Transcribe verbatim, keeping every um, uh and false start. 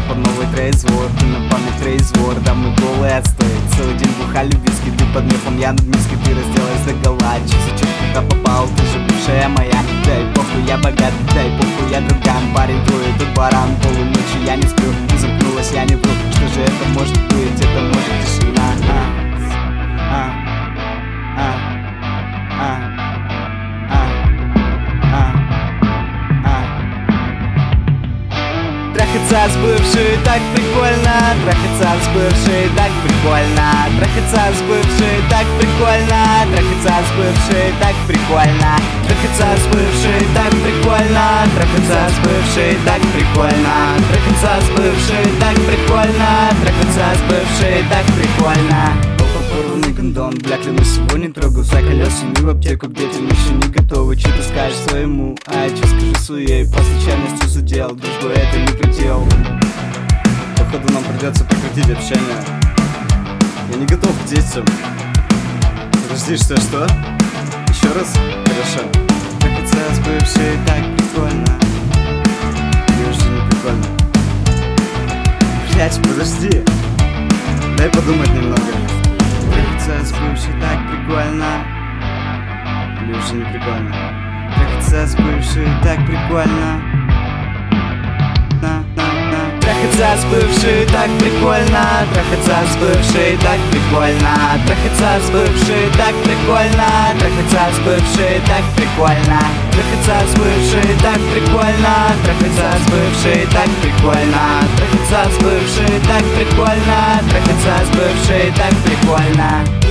под новый трейзвор, ты на память трейзвор. Да мы голые отстой, целый день бухали виски. Ты под мефом, я над миской, ты разделаешь догола. Часочек куда попал, ты же бывшая моя. Дай похуй, я богат, дай похуй, я друган. Парень твой, этот баран, полуночи я не сплю. Ты замкнулась, я не вру, что же это может быть? Это может тишина. А, а, а, а, а, а, а. Трахаться с бывшей так прикольно, трахаться с бывшей так прикольно, трахаться с бывшей так прикольно, трахаться с бывшей так прикольно, трахаться с бывшей так прикольно, трахаться с бывшей так прикольно, трахаться с бывшей так прикольно, трахаться с бывшей так прикольно. Порванный гондон, бля, клянусь, его не трогал. За колеса не в аптеку, где ты еще не готовы. Че ты скажешь своему, а че скажи своей. По случайности задел, дружбу это не предел. Походу нам придется прекратить общение. Я не готов к детям. Подожди, что, что? Еще раз? Хорошо. Трахаться с бывшей так прикольно. Мне уже не прикольно. Блять, подожди. Дай подумать немного. Трахаться с бывшей так прикольно. Или уже не прикольно? Трахаться с бывшей так прикольно. На, на, на. Трахаться с бывшей так прикольно. Трахаться с бывшей так прикольно. Трахаться с бывшей так прикольно. Трахаться с бывшей так прикольно. Трахаться с бывшей так прикольно. Трахаться с бывшей так прикольно. Трахаться с бывшей так прикольно. Трахаться с бывшей так прикольно.